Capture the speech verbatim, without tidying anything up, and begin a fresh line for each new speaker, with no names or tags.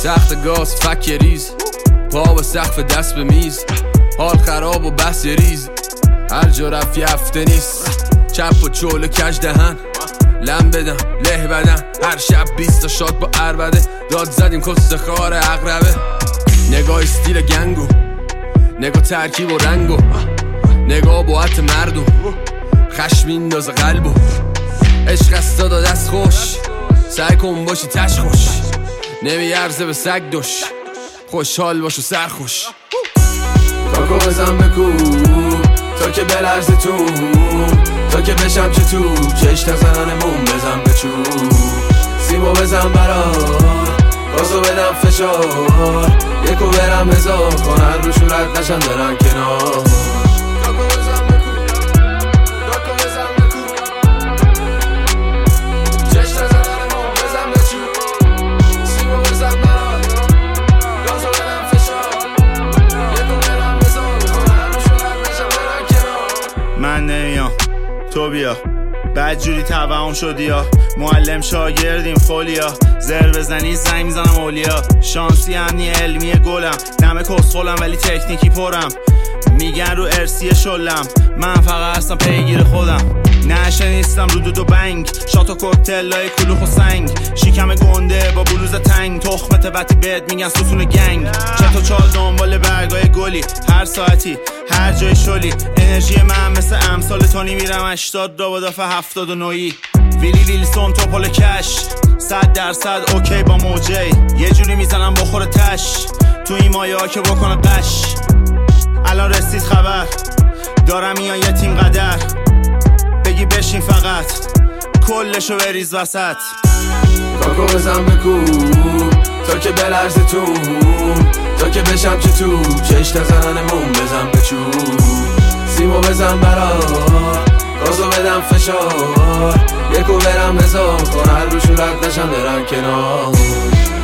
تخت گاز فک ریز، پا به سقف دست به میز، حال خراب و بس ریز، هر جا رفت یفته نیست، چپ و چول و کج دهن، لم بدم له بدن، هر شب بیست تا شاد با عربده، داد زدیم کست خار اقربه، نگاه استیل گنگو، نگاه ترکیب و رنگو، نگاه باعت مردو، خشم میندازه قلبو، عشق است داد دست خوش، سعی کن باشی تش خوش، نمیارزه به سگ دوش، خوشحال باش و سرخوش. کاکو بزن بکو تا که بلرزه تو، تا که بشم چه تو چشت زنانمون بزن بچو، سیمو بزن برار گازو بدم فشار، یکو برم هزار کنن رو شورت نشن برن کنار.
من نمیام تو بیا، بعد جوری توهم شدی یا معلم شاگردیم فولیا، زر بزنی زنگ میزنم اولیا، شانسی امنی علمی گلم، نمه کسخولم ولی تکنیکی پرم، میگن رو ارسی شلم، من فقط هستم پیگیر خودم، نشه نیستم رو دو دو بنگ، شات و کوکتلای کلوخ و سنگ، شیکم گنده با بلوز تنگ، تخمت وقتی بهت میگن ستون گنگ، چت و چال دنبال برگای گلی، هر ساعتی هر جای شلی، انرژی من مثل امثال تونی میرم هشتاد را با دفعه هفتاد و نوی، ویلی ویلسون توپل کش، صد درصد اوکی با موجی، یه جوری میزنم بخور تش، تو این مایه ها که بکنه قش، الان رسید خبر دارم میان یه تیم قدر، بگی بشین فقط کلشو بریز وسط.
کاکو بزن بکو تا که بلرزه تو، تا که بشم چه تو چشت زنانمون بزن بچو، سیمو بزن برار گازو بدم فشار، یکو برم هزار کنن رو شورت نشن برن کنار.